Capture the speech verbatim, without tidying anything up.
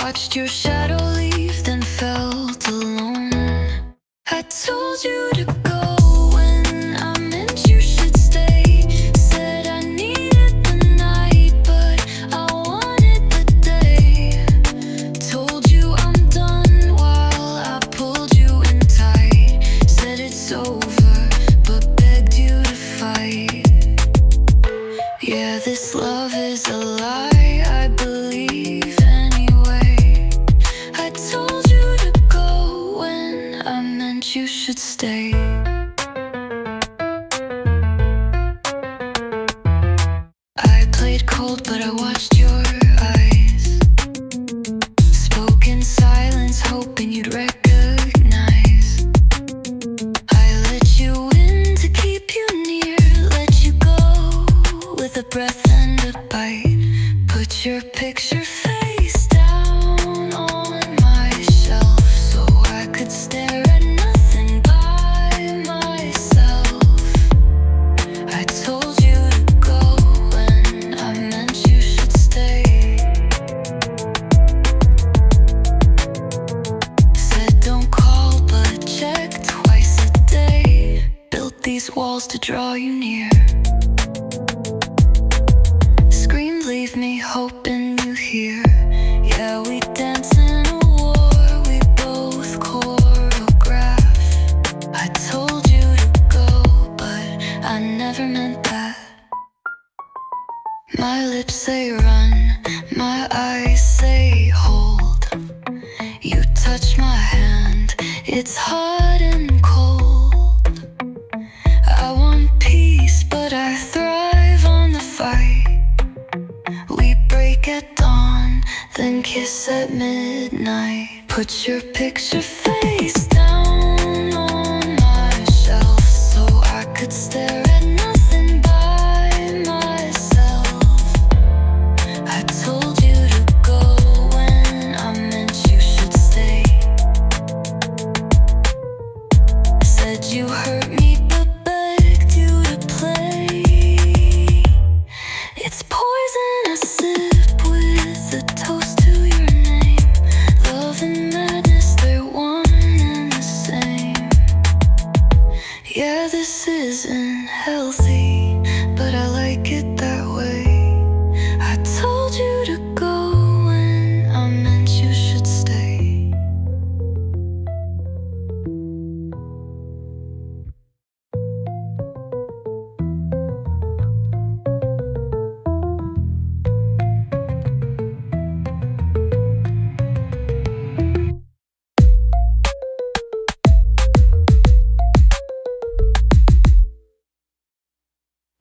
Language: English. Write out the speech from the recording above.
watched your shadow leave, then felt alone. I told you to go when I meant you should stay. Said I needed the night, but I wanted the day. Told you I'm done while I pulled you in tight. Said it's over, but begged you to fight. Yeah, this love is a lie, I believe anyway. I told you to go when I meant you should stay. I played cold, but I watched your eyes. Spoke in silence, hoping you'd recognize. I let you in to keep you near, let you go with a breath and a bite. Put your picture face down on my shelf so I could stare at nothing by myself. I told you to go when I meant you should stay. Said don't call, but check twice a day. Built these walls to draw you near. Screamed, leave me hoping you hear. Yeah, we dance in a war we both choreograph. I told you to go, but I never meant that. My lips say run, my eyes say hold. You touch my hand, it's hot and cold. I want peace, but I thrive on the fight. We break at dawn, then kiss at midnight. Put your picture face down